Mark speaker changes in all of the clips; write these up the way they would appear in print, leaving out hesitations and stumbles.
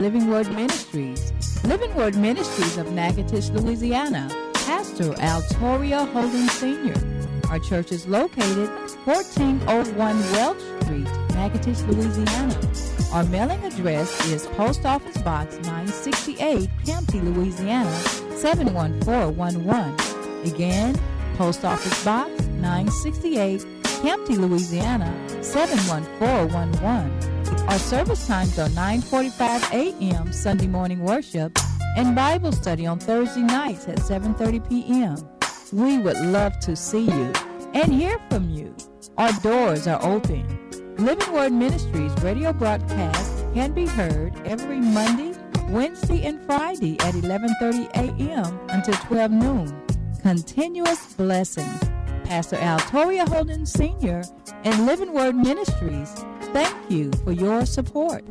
Speaker 1: Living Word Ministries. Living Word Ministries of Natchitoches, Louisiana. Pastor Altoria Holden Sr. Our church is located 1401 Welch Street, Natchitoches, Louisiana. Our mailing address is Post Office Box 968, Campty, Louisiana, 71411. Again, Post Office Box 968, Campty, Louisiana, 71411. Our service times are 9:45 a.m. Sunday morning worship and Bible study on Thursday nights at 7:30 p.m. We would love to see you and hear from you. Our doors are open. Living Word Ministries radio broadcast can be heard every Monday, Wednesday, and Friday at 11:30 a.m. until 12 noon. Continuous blessings. Pastor Altoria Holden Sr. and Living Word Ministries, thank you for your support.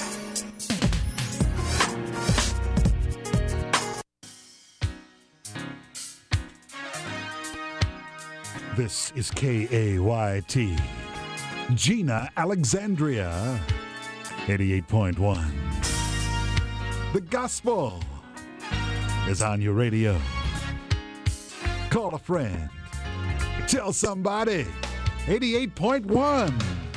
Speaker 2: This is KAYT, Gina, Alexandria, 88.1. The gospel is on your radio. Call a friend. Tell somebody. 88.1.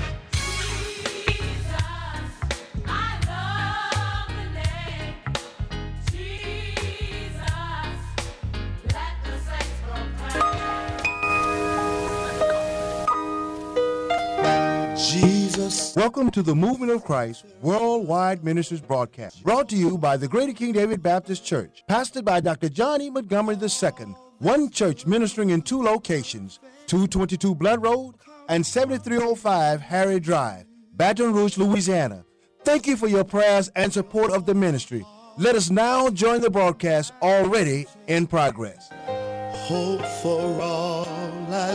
Speaker 3: Welcome to the Movement of Christ Worldwide Ministries broadcast, brought to you by the Greater King David Baptist Church, pastored by Dr. John E. Montgomery II, one church ministering in two locations, 222 Blood Road and 7305 Harry Drive, Baton Rouge, Louisiana. Thank you for your prayers and support of the ministry. Let us now join the broadcast already in progress.
Speaker 4: Hope for all I.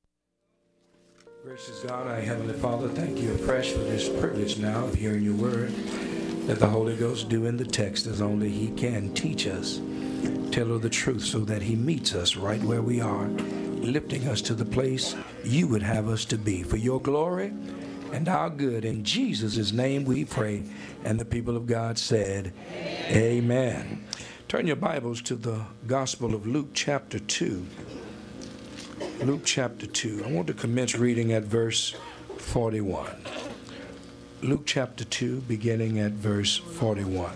Speaker 5: Gracious God, our Heavenly Father, thank you afresh for this privilege now of hearing your word. Let the Holy Ghost do in the text as only he can teach us. Tell her the truth so that he meets us right where we are, lifting us to the place you would have us to be. For your glory and our good, in Jesus' name we pray. And the people of God said, Amen. Turn your Bibles to the Gospel of Luke chapter 2. Luke chapter 2. I want to commence reading at verse 41. Luke chapter 2, beginning at verse 41.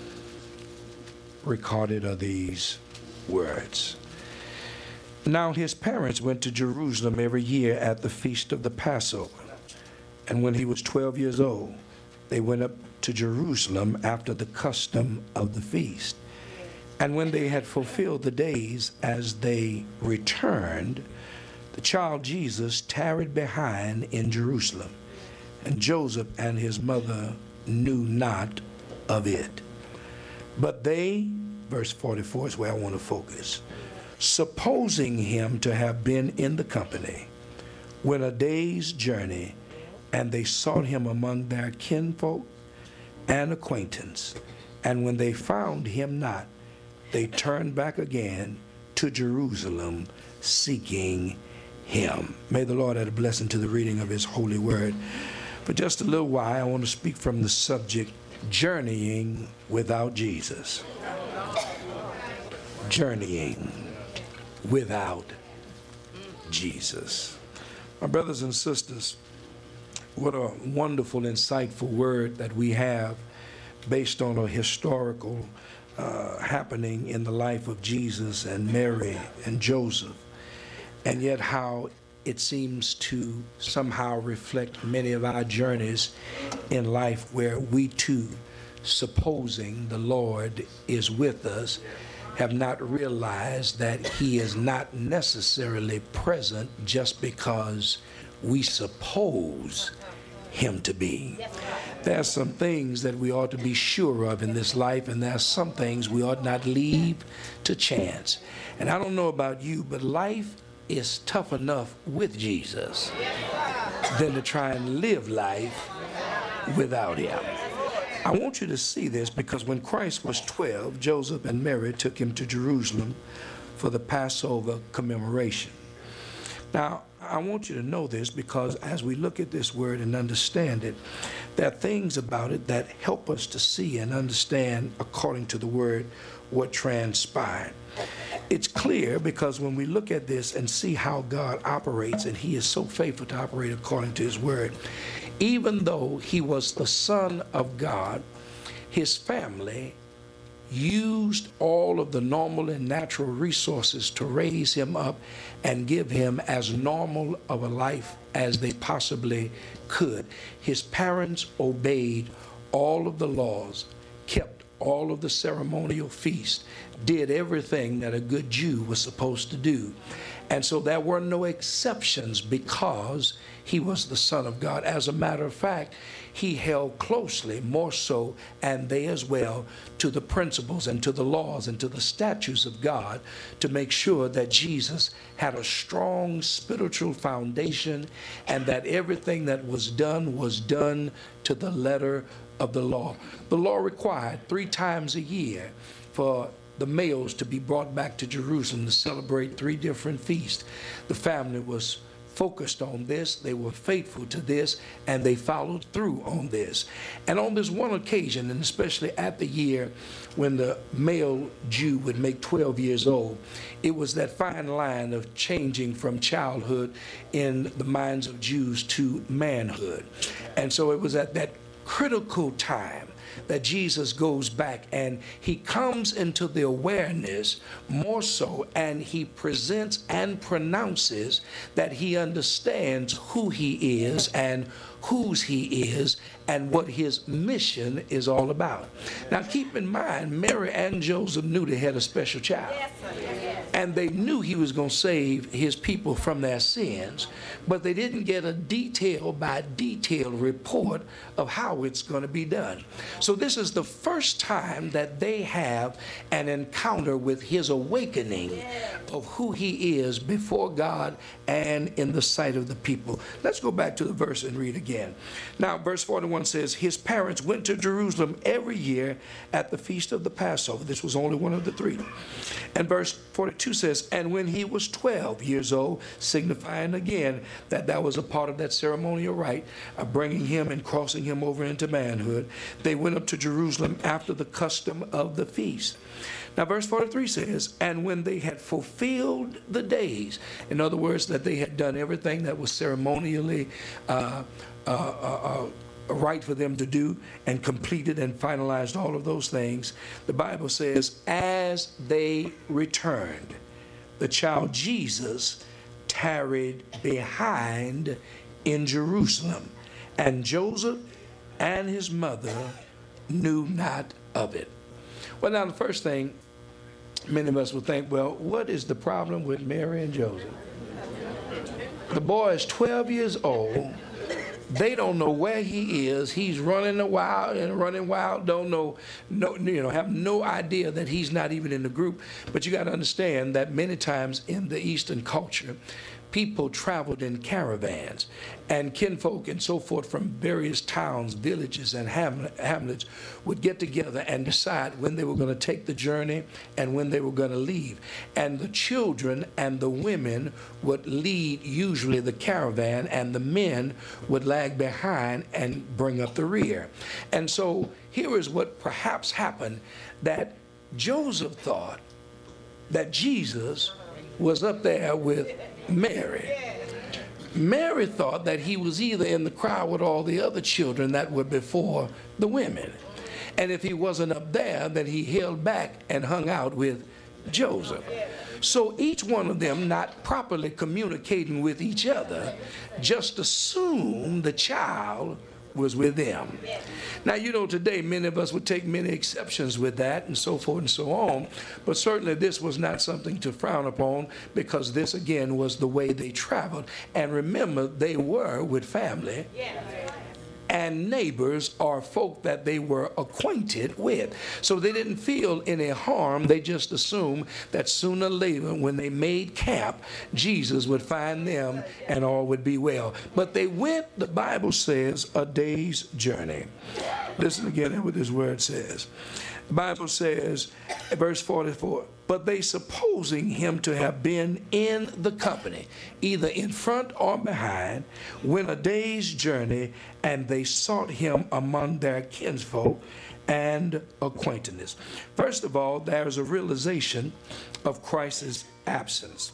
Speaker 5: Recorded are these words. Now his parents went to Jerusalem every year at the feast of the Passover. And when he was 12 years old, they went up to Jerusalem after the custom of the feast. And when they had fulfilled the days as they returned, the child Jesus tarried behind in Jerusalem, and Joseph and his mother knew not of it. But they, verse 44 is where I want to focus, supposing him to have been in the company, went a day's journey, and they sought him among their kinfolk and acquaintance. And when they found him not, they turned back again to Jerusalem, seeking him. May the Lord add a blessing to the reading of his holy word. For just a little while, I want to speak from the subject, journeying without Jesus. Journeying without Jesus. My brothers and sisters, what a wonderful, insightful word that we have based on a historical happening in the life of Jesus and Mary and Joseph. And yet how it seems to somehow reflect many of our journeys in life where we too, supposing the Lord is with us, have not realized that he is not necessarily present just because we suppose him to be. There are some things that we ought to be sure of in this life, and there are some things we ought not leave to chance. And I don't know about you, but life is tough enough with Jesus than to try and live life without him. I want you to see this because when Christ was 12, Joseph and Mary took him to Jerusalem for the Passover commemoration. Now, I want you to know this, because as we look at this word and understand it, there are things about it that help us to see and understand, according to the word, what transpired. It's clear because when we look at this and see how God operates, and he is so faithful to operate according to his word, even though he was the Son of God, his family used all of the normal and natural resources to raise him up and give him as normal of a life as they possibly could. His parents obeyed all of the laws, kept all of the ceremonial feasts, did everything that a good Jew was supposed to do. And so there were no exceptions because he was the Son of God. As a matter of fact, he held closely, more so, and they as well, to the principles and to the laws and to the statutes of God to make sure that Jesus had a strong spiritual foundation and that everything that was done to the letter of the law. The law required 3 times a year for the males to be brought back to Jerusalem to celebrate 3 different feasts. The family was focused on this, they were faithful to this, and they followed through on this. And on this one occasion, and especially at the year when the male Jew would make 12 years old, it was that fine line of changing from childhood in the minds of Jews to manhood. And so it was at that critical time that Jesus goes back and he comes into the awareness more so, and he presents and pronounces that he understands who he is and whose he is and what his mission is all about. Now keep in mind, Mary and Joseph knew they had a special child. And they knew he was going to save his people from their sins, but they didn't get a detail by detail report of how it's going to be done. So this is the first time that they have an encounter with his awakening of who he is before God and in the sight of the people. Let's go back to the verse and read again. Now, verse 41 says, his parents went to Jerusalem every year at the feast of the Passover. This was only one of the 3. And verse 42 says, and when he was 12 years old, signifying again that that was a part of that ceremonial rite of bringing him and crossing him over into manhood, they went up to Jerusalem after the custom of the feast. Now verse 43 says, and when they had fulfilled the days, in other words, that they had done everything that was ceremonially right for them to do and completed and finalized all of those things, the Bible says, as they returned, the child Jesus tarried behind in Jerusalem, and Joseph and his mother knew not of it. Well, now the first thing many of us would think, well, what is the problem with Mary and Joseph? The boy is 12 years old. They don't know where he is. He's running wild, don't know, have no idea that he's not even in the group. But you got to understand that many times in the Eastern culture, people traveled in caravans, and kinfolk and so forth from various towns, villages, and hamlets would get together and decide when they were going to take the journey and when they were going to leave. And the children and the women would lead usually the caravan, and the men would lag behind and bring up the rear. And so here is what perhaps happened, that Joseph thought that Jesus was up there with Mary. Mary thought that he was either in the crowd with all the other children that were before the women. And if he wasn't up there, then he held back and hung out with Joseph. So each one of them, not properly communicating with each other, just assumed the child was with them. Now, today many of us would take many exceptions with that and so forth and so on, but certainly this was not something to frown upon, because this again was the way they traveled. And remember, they were with family and neighbors or folk that they were acquainted with. So they didn't feel any harm. They just assumed that sooner or later, when they made camp, Jesus would find them and all would be well. But they went, the Bible says, a day's journey. Listen again to what this word says. The Bible says, verse 44, but they supposing him to have been in the company, either in front or behind, went a day's journey, and they sought him among their kinsfolk and acquaintances. First of all, there's a realization of Christ's absence.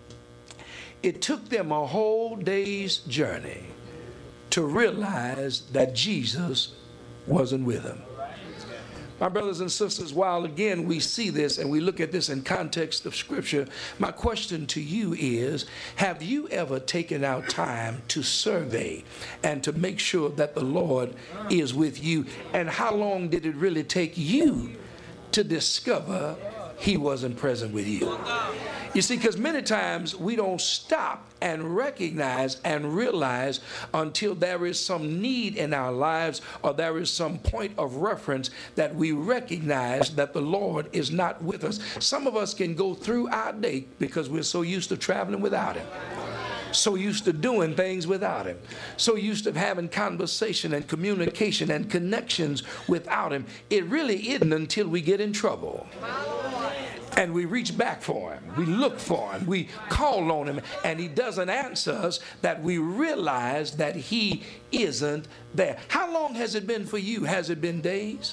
Speaker 5: It took them a whole day's journey to realize that Jesus wasn't with them. My brothers and sisters, while again we see this and we look at this in context of Scripture, my question to you is, have you ever taken out time to survey and to make sure that the Lord is with you? And how long did it really take you to discover he wasn't present with you? You see, because many times we don't stop and recognize and realize until there is some need in our lives or there is some point of reference that we recognize that the Lord is not with us. Some of us can go through our day because we're so used to traveling without him, so used to doing things without him, so used to having conversation and communication and connections without him. It really isn't until we get in trouble and we reach back for him, we look for him, we call on him, and he doesn't answer us, that we realize that he isn't there. How long has it been for you? Has it been days?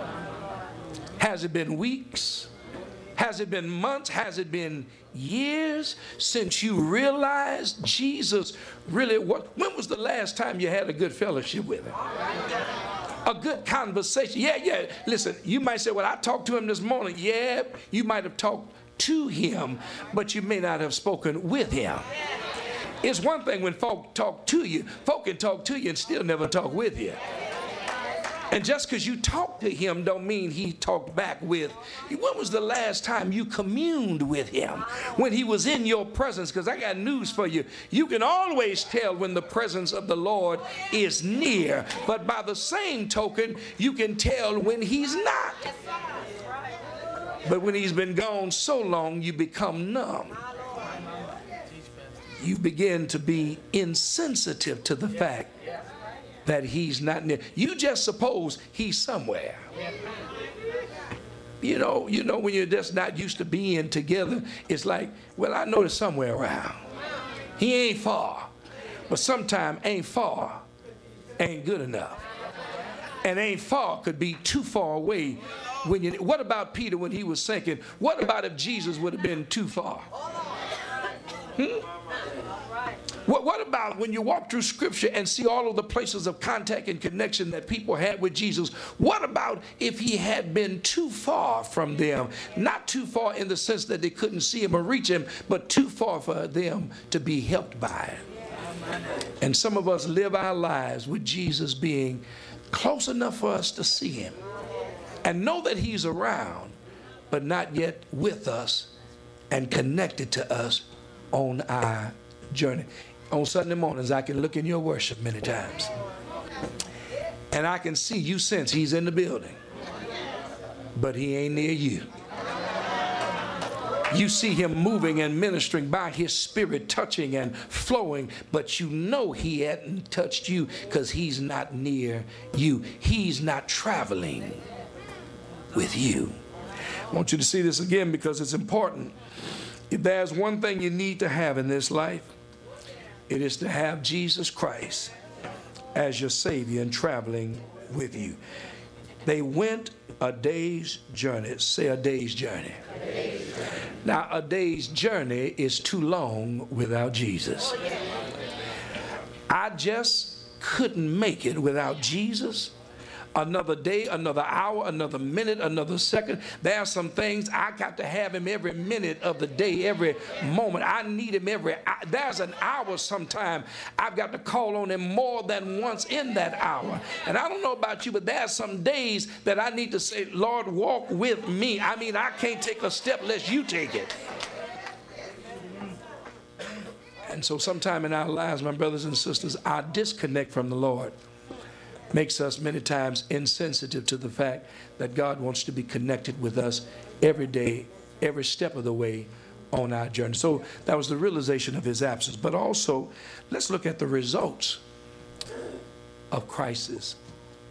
Speaker 5: Has it been weeks? Has it been months? Has it been years since you realized Jesus really what? When was the last time you had a good fellowship with him? A good conversation. Yeah. Listen, you might say, well, I talked to him this morning. Yeah, you might have talked to him, but you may not have spoken with him. It's one thing when folk talk to you. Folk can talk to you and still never talk with you. And just because you talked to him don't mean he talked back with you. When was the last time you communed with him? When he was in your presence? Because I got news for you. You can always tell when the presence of the Lord is near. But by the same token, you can tell when he's not. But when he's been gone so long, you become numb. You begin to be insensitive to the fact that he's not near. You just suppose he's somewhere. You know, when you're just not used to being together, it's like, well, I know there's somewhere around. He ain't far. But sometimes ain't far ain't good enough. And ain't far could be too far away. What about Peter when he was sinking? What about if Jesus would have been too far? What about when you walk through Scripture and see all of the places of contact and connection that people had with Jesus? What about if he had been too far from them? Not too far in the sense that they couldn't see him or reach him, but too far for them to be helped by him. And some of us live our lives with Jesus being close enough for us to see him and know that he's around, but not yet with us and connected to us on our journey. On Sunday mornings, I can look in your worship many times, and I can see you sense he's in the building, but he ain't near you. You see him moving and ministering by his Spirit, touching and flowing, but you know he hadn't touched you because he's not near you. He's not traveling with you. I want you to see this again because it's important. If there's one thing you need to have in this life, it is to have Jesus Christ as your Savior and traveling with you. They went a day's journey. Say a day's journey. Now, a day's journey is too long without Jesus. I just couldn't make it without Jesus. Another day, another hour, another minute, another second. There are some things I got to have him every minute of the day, every moment. I need him there's an hour sometime I've got to call on him more than once in that hour. And I don't know about you, but there are some days that I need to say, Lord, walk with me. I mean, I can't take a step unless you take it. And so sometime in our lives, my brothers and sisters, our disconnect from the Lord makes us many times insensitive to the fact that God wants to be connected with us every day, every step of the way on our journey. So that was the realization of his absence. But also, let's look at the results of Christ's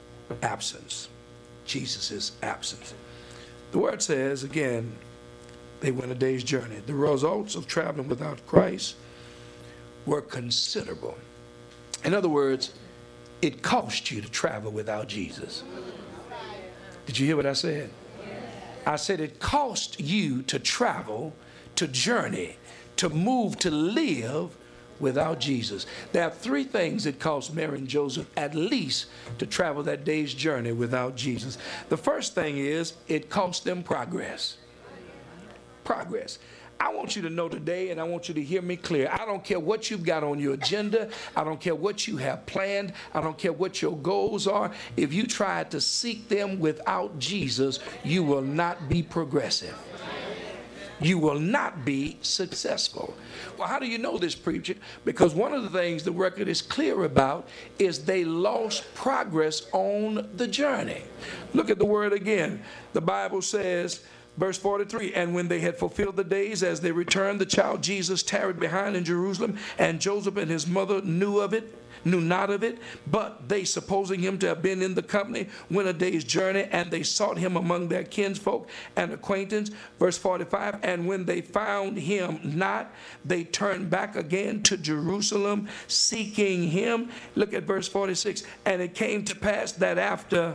Speaker 5: absence, Jesus' absence. The word says, again, They went a day's journey. The results of traveling without Christ were considerable. In other words, it cost you to travel without Jesus. Did you hear what I said? I said it cost you to travel, to journey, to move, to live without Jesus. There are three things it cost Mary and Joseph at least to travel that day's journey without Jesus. The first thing is it cost them progress. Progress. I want you to know today, and I want you to hear me clear. I don't care what you've got on your agenda. I don't care what you have planned. I don't care what your goals are. If you try to seek them without Jesus, you will not be progressive. You will not be successful. Well, how do you know this, preacher? Because one of the things the record is clear about is they lost progress on the journey. Look at the word again. The Bible says, verse 43, and when they had fulfilled the days as they returned, the child Jesus tarried behind in Jerusalem, and Joseph and his mother knew not of it, but they, supposing him to have been in the company, went a day's journey, and they sought him among their kinsfolk and acquaintance. Verse 45, and when they found him not, they turned back again to Jerusalem, seeking him. Look at verse 46, and it came to pass that after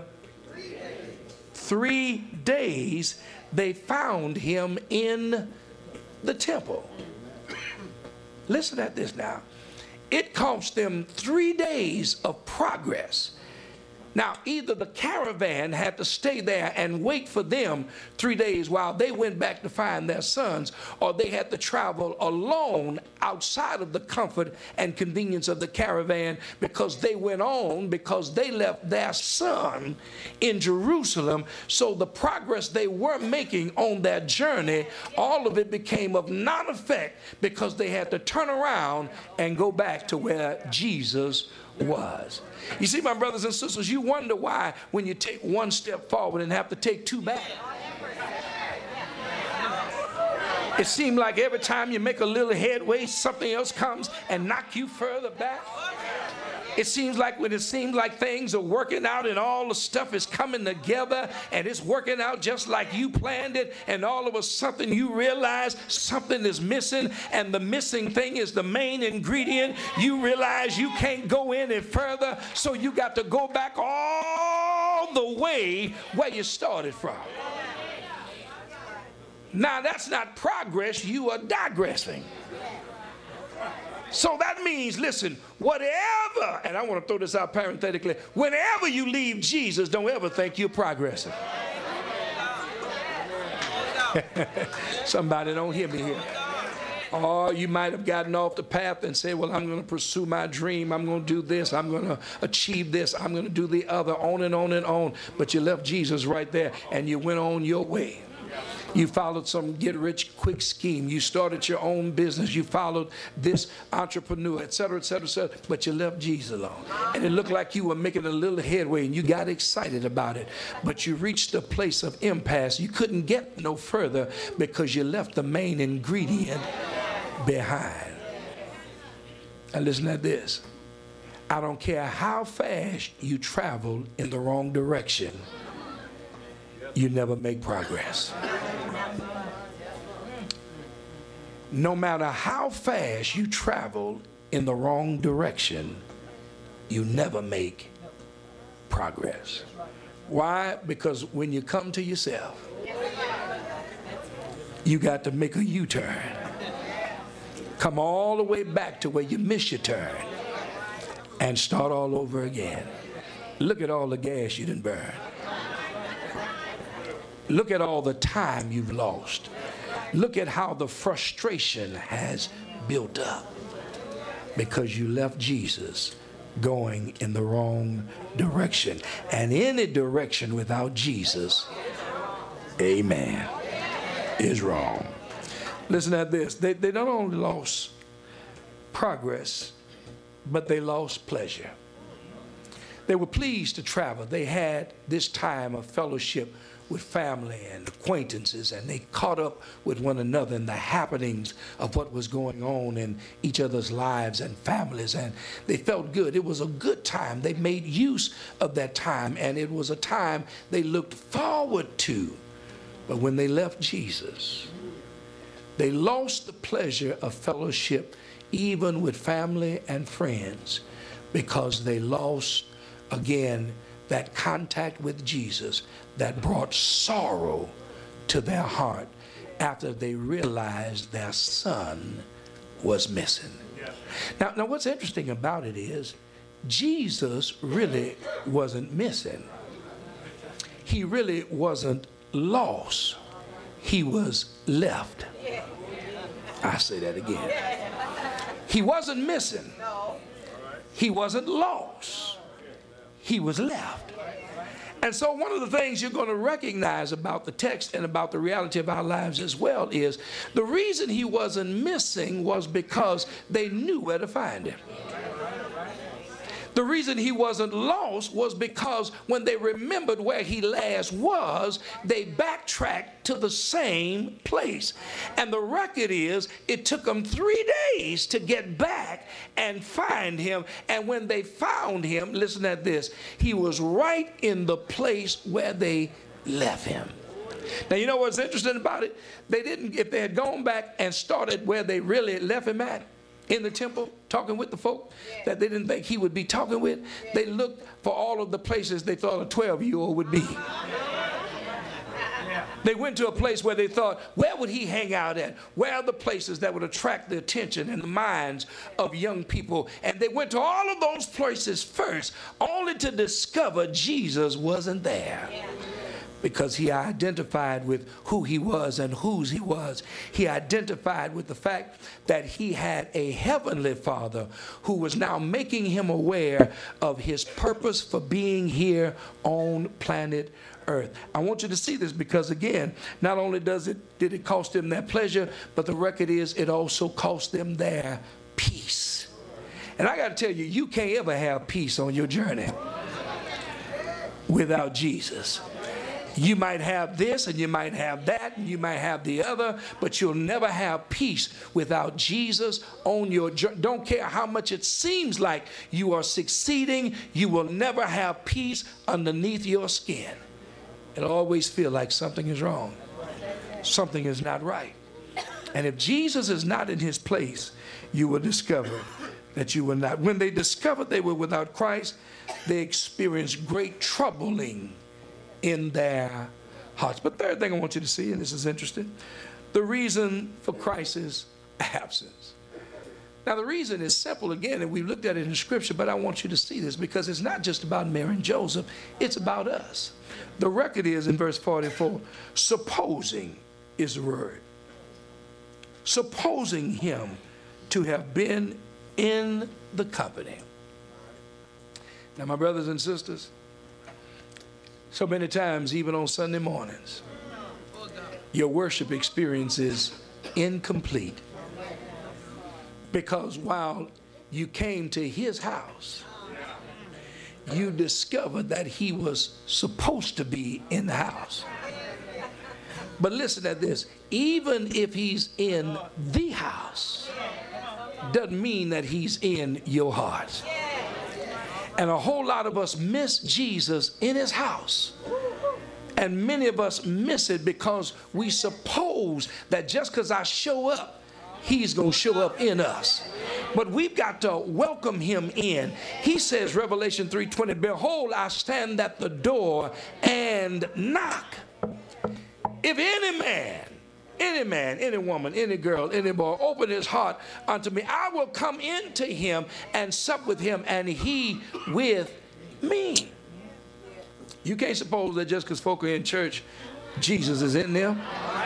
Speaker 5: 3 days, they found him in the temple. Listen at this now. It cost them 3 days of progress. Now, either the caravan had to stay there and wait for them 3 days while they went back to find their sons, or they had to travel alone outside of the comfort and convenience of the caravan, because they went on, because they left their son in Jerusalem. So the progress they were making on their journey, all of it became of non-effect, because they had to turn around and go back to where Jesus was. You see, my brothers and sisters, you wonder why when you take one step forward and have to take two back. It seems like every time you make a little headway, something else comes and knock you further back. It seems like when it seems like things are working out and all the stuff is coming together and it's working out just like you planned it, and all of a sudden you realize something is missing, and the missing thing is the main ingredient. You realize you can't go any further, so you got to go back all the way where you started from. Now that's not progress, you are digressing. So that means, listen, whatever, and I want to throw this out parenthetically, whenever you leave Jesus, don't ever think you're progressing. Somebody don't hear me here. Or you might have gotten off the path and said, well, I'm going to pursue my dream. I'm going to do this. I'm going to achieve this. I'm going to do the other, on and on and on. But you left Jesus right there and you went on your way. You followed some get-rich-quick scheme. You started your own business. You followed this entrepreneur, et cetera, et cetera, et cetera. But you left Jesus alone. And it looked like you were making a little headway, and you got excited about it. But you reached a place of impasse. You couldn't get no further because you left the main ingredient behind. Now listen to this. I don't care how fast you travel in the wrong direction, you never make progress. No matter how fast you travel in the wrong direction, you never make progress. Why? Because when you come to yourself, you got to make a U-turn. Come all the way back to where you missed your turn and start all over again. Look at all the gas you done burned. Look at all the time you've lost. Look at how the frustration has built up because you left Jesus going in the wrong direction. And any direction without Jesus, amen, is wrong. Listen to this. They not only lost progress, but they lost pleasure. They were pleased to travel. They had this time of fellowship with family and acquaintances, and they caught up with one another in the happenings of what was going on in each other's lives and families, and they felt good. It was a good time. They made use of that time, and it was a time they looked forward to. But when they left Jesus, They lost the pleasure of fellowship even with family and friends because they lost, again, that contact with Jesus that brought sorrow to their heart after they realized their son was missing. Now what's interesting about it is Jesus really wasn't missing. He really wasn't lost. He was left. I say that again. He wasn't missing. He wasn't lost. He was left. And so one of the things you're going to recognize about the text and about the reality of our lives as well is the reason he wasn't missing was because they knew where to find him. The reason he wasn't lost was because when they remembered where he last was, they backtracked to the same place. And the record is it took them 3 days to get back and find him. And when they found him, listen at this, he was right in the place where they left him. Now, you know what's interesting about it? They didn't, if they had gone back and started where they really left him at, in the temple, talking with the folk that they didn't think he would be talking with, they looked for all of the places they thought a 12-year-old would be. They went to a place where they thought, where would he hang out at? Where are the places that would attract the attention and the minds of young people? And they went to all of those places first, only to discover Jesus wasn't there. Because he identified with who he was and whose he was. He identified with the fact that he had a heavenly Father who was now making him aware of his purpose for being here on planet Earth. I want you to see this because, again, not only did it cost them their pleasure, but the record is it also cost them their peace. And I got to tell you, you can't ever have peace on your journey without Jesus. You might have this and you might have that and you might have the other, but you'll never have peace without Jesus on your journey. Don't care how much it seems like you are succeeding, you will never have peace underneath your skin. It'll always feel like something is wrong. Something is not right. And if Jesus is not in his place, you will discover that you will not. When they discovered they were without Christ, they experienced great troubling in their hearts. But third thing I want you to see, and this is interesting, the reason for Christ's absence. Now the reason is simple again, and we looked at it in Scripture, but I want you to see this because it's not just about Mary and Joseph, it's about us. The record is in verse 44, supposing is the word. Supposing him to have been in the company. Now my brothers and sisters, so many times, even on Sunday mornings, your worship experience is incomplete because while you came to his house, you discovered that he was supposed to be in the house. But listen at this, even if he's in the house, doesn't mean that he's in your heart. And a whole lot of us miss Jesus in his house. And many of us miss it because we suppose that just because I show up, he's going to show up in us. But we've got to welcome him in. He says, Revelation 3:20, behold, I stand at the door and knock. If any man, any woman, any girl, any boy, open his heart unto me, I will come into him and sup with him and he with me. You can't suppose that just because folk are in church, Jesus is in them.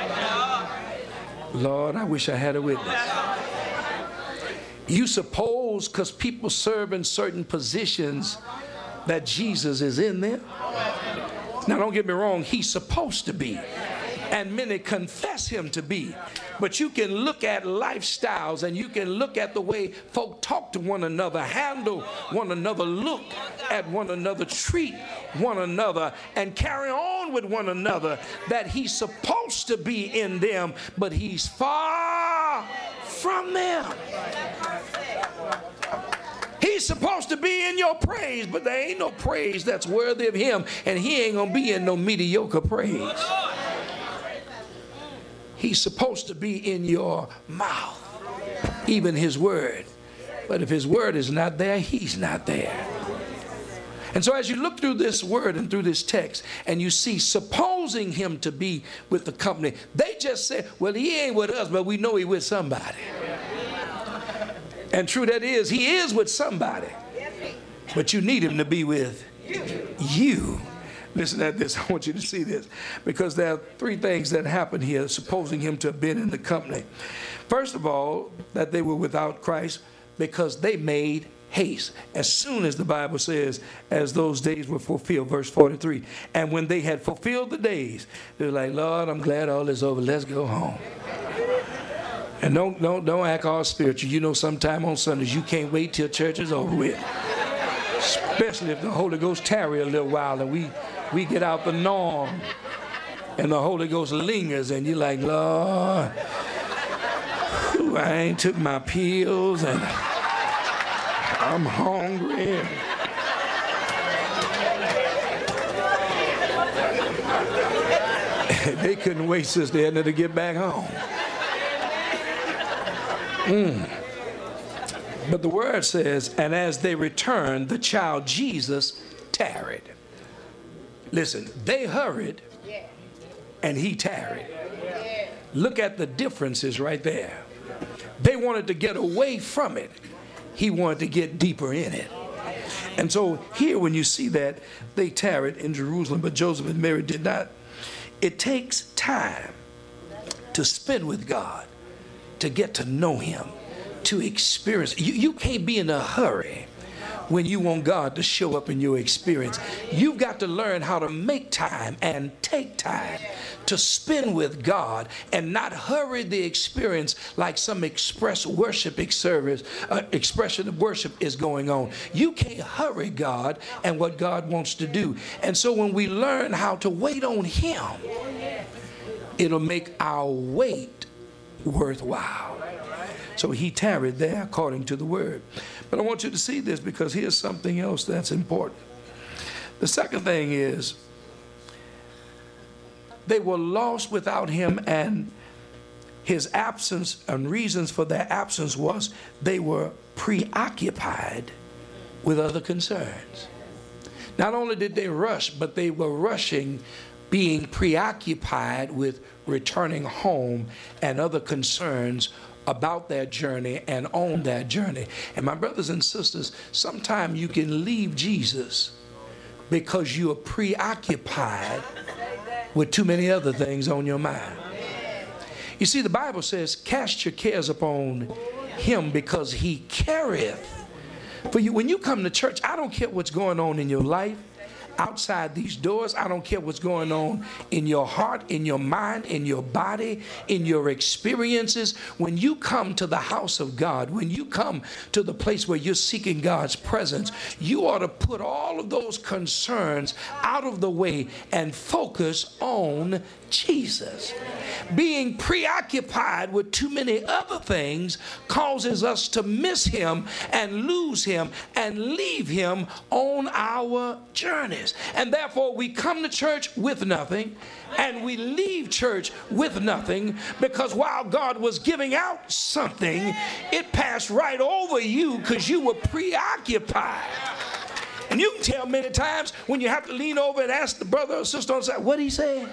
Speaker 5: Lord, I wish I had a witness. You suppose because people serve in certain positions that Jesus is in them. Now don't get me wrong, he's supposed to be. And many confess him to be. But you can look at lifestyles and you can look at the way folk talk to one another, handle one another, look at one another, treat one another, and carry on with one another, that he's supposed to be in them, but he's far from them. He's supposed to be in your praise, but there ain't no praise that's worthy of him, and he ain't gonna be in no mediocre praise. He's supposed to be in your mouth, even his word. But if his word is not there, he's not there. And so as you look through this word and through this text, and you see supposing him to be with the company, they just say, well, he ain't with us, but we know he with somebody. And true that is, he is with somebody. But you need him to be with you. Listen to this. I want you to see this. Because there are three things that happen here, supposing him to have been in the company. First of all, that they were without Christ because they made haste. As soon as the Bible says, as those days were fulfilled, verse 43. And when they had fulfilled the days, they were like, Lord, I'm glad all is over. Let's go home. And don't act all spiritual. You know, sometime on Sundays you can't wait till church is over with. Especially if the Holy Ghost tarry a little while and we get out the norm and the Holy Ghost lingers and you're like, Lord, I ain't took my pills and I'm hungry. They couldn't wait, Sister Edna, to get back home. But the word says, and as they returned, the child Jesus tarried. Listen, they hurried and he tarried. Look at the differences right there. They wanted to get away from it. He wanted to get deeper in it. And so here when you see that, they tarried in Jerusalem, but Joseph and Mary did not. It takes time to spend with God, to get to know him, to experience. You can't be in a hurry when you want God to show up in your experience. You've got to learn how to make time and take time to spend with God and not hurry the experience like some expression of worship is going on. You can't hurry God and what God wants to do. And so when we learn how to wait on him, it'll make our wait worthwhile. So he tarried there according to the word. But I want you to see this because here's something else that's important. The second thing is they were lost without him, and his absence and reasons for their absence was they were preoccupied with other concerns. Not only did they rush, but they were rushing, being preoccupied with returning home and other concerns about their journey and on their journey. And my brothers and sisters, sometimes you can leave Jesus because you are preoccupied with too many other things on your mind. You see, the Bible says, cast your cares upon him because he careth for you. When you come to church, I don't care what's going on in your life outside these doors. I don't care what's going on in your heart, in your mind, in your body, in your experiences. When you come to the house of God, when you come to the place where you're seeking God's presence, you ought to put all of those concerns out of the way and focus on Jesus. Being preoccupied with too many other things causes us to miss him and lose him and leave him on our journeys. And therefore we come to church with nothing and we leave church with nothing, because while God was giving out something, it passed right over you because you were preoccupied. And you can tell many times when you have to lean over and ask the brother or sister on the side, what he said?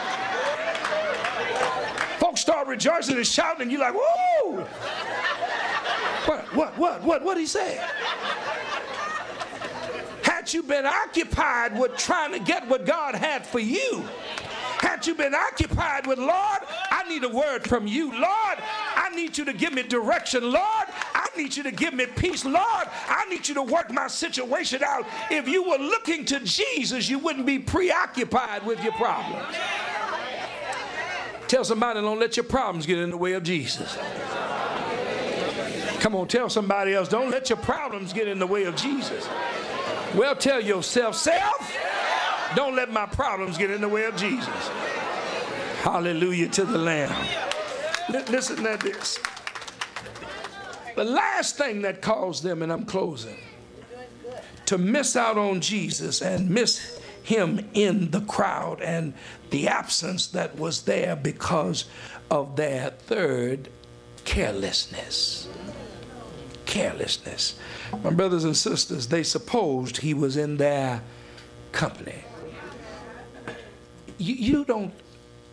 Speaker 5: Folks start rejoicing and shouting, and you're like, whoa! What he said? Had you been occupied with trying to get what God had for you, had you been occupied with, Lord, I need a word from you. Lord, I need you to give me direction. Lord, I need you to give me peace. Lord, I need you to work my situation out. If you were looking to Jesus, you wouldn't be preoccupied with your problems. Tell somebody, don't let your problems get in the way of Jesus. Come on, tell somebody else, don't let your problems get in the way of Jesus. Well, tell yourself, self, don't let my problems get in the way of Jesus. Hallelujah to the Lamb. Listen to this. The last thing that caused them, and I'm closing, to miss out on Jesus and miss him in the crowd and the absence that was there because of their third, carelessness. Carelessness. My brothers and sisters, they supposed he was in their company. You don't